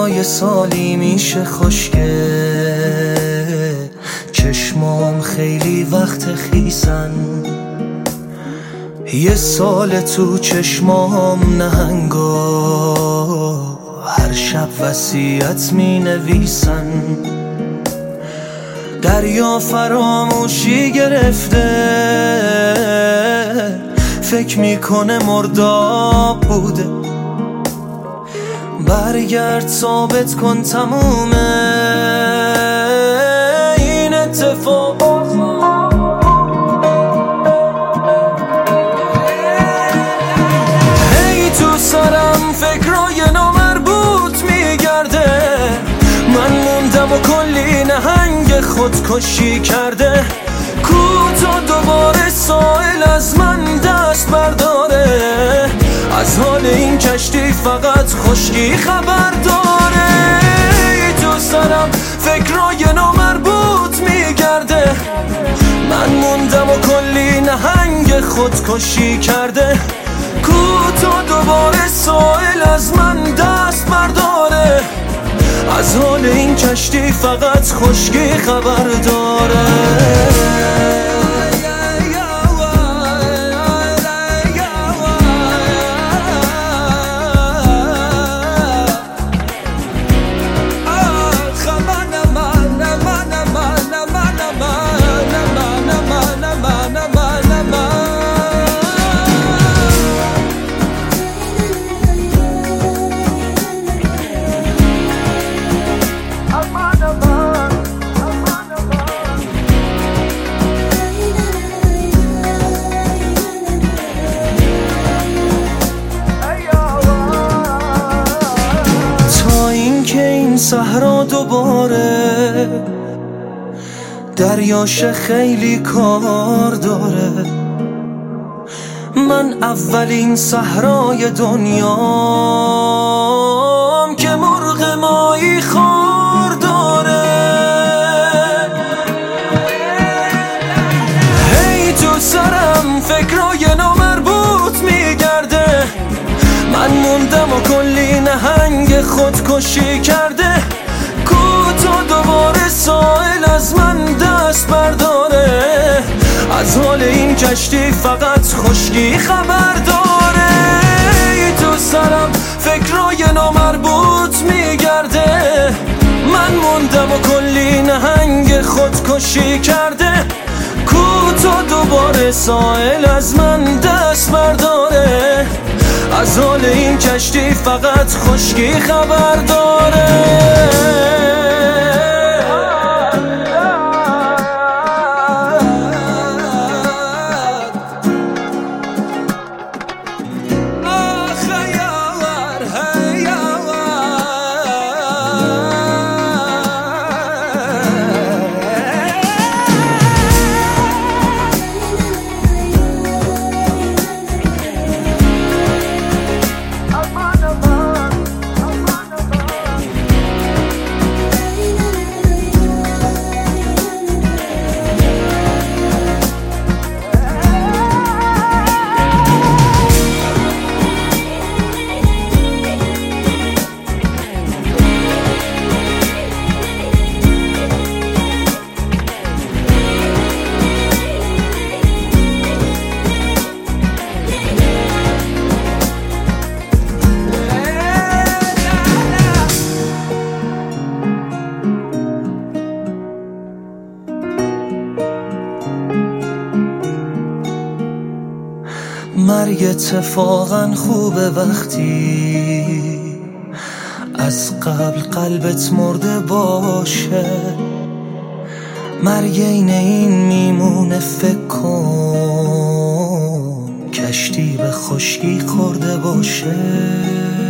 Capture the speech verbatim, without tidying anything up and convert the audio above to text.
یه سالی میشه خشکه، چشمام خیلی وقت خیسن، یه سال تو چشمام نهنگا هر شب وصیت می نویسن. دریا فراموشی گرفته، فکر میکنه مرداب بوده، برگرد ثابت کن تمومه این اتفاق. هی تو سرم فکرای نامربوط میگرده، من موندم و کلی نهنگ خودکشی کرده. کوتا دوباره سائل از من دست برداره، از حال این کشتی فقط خشکی خبر داره. تو سرم فکرای نامربوط میگرده، من موندم و کلی نهنگ خودکشی کرده. کوتا دوباره سائل از من دست برداره، از حال این کشتی فقط خشکی خبر داره. صحرا دوباره دریاش خیلی کار داره، من اولین صحرای دنیام که مرغ ماهی خوار داره. هی تو سرم فکرای نامربوط میگرده، من موندم و کلی نهنگ خودکشی کرده. کوتا دوباره سائل از من دست برداره، از حال این کشتی فقط خشکی خبر داره. تو سرم فکرای نامربوط میگرده، من موندم و کلی نهنگ خودکشی کرده. کوتا دوباره سائل از من دست برداره، از حال این کشتی فقط خشکی خبر داره. مرگ اتفاقا خوبه وقتی از قبل قلبت مرده باشه، مرگ این این میمونه فکر کن کشتی به خشکی خورده باشه.